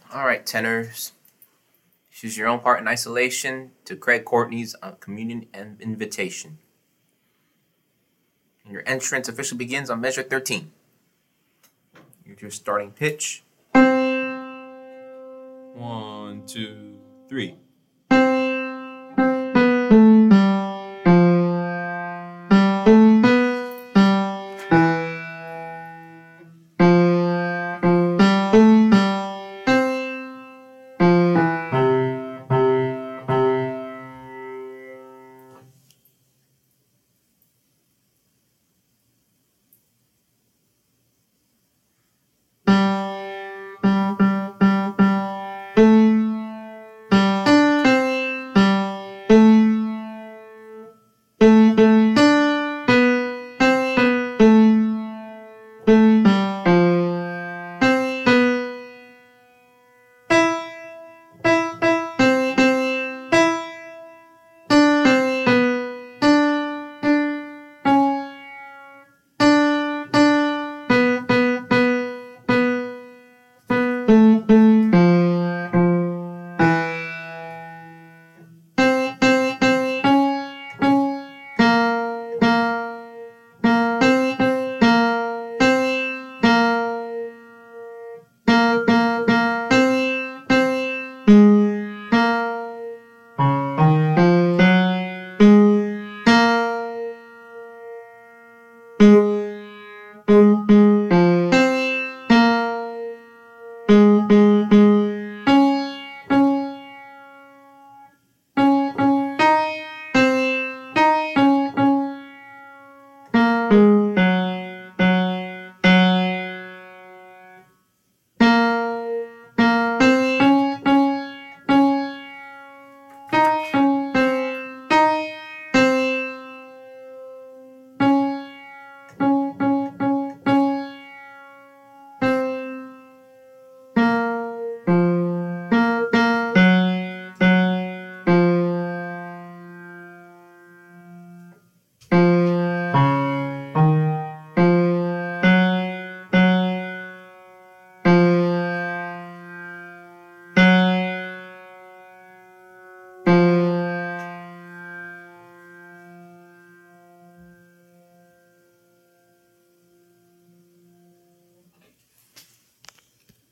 All right, tenors. Choose your own part in isolation to Craig Courtney's communion and invitation. And your entrance officially begins on measure 13. Here's your starting pitch. 1, 2, 3.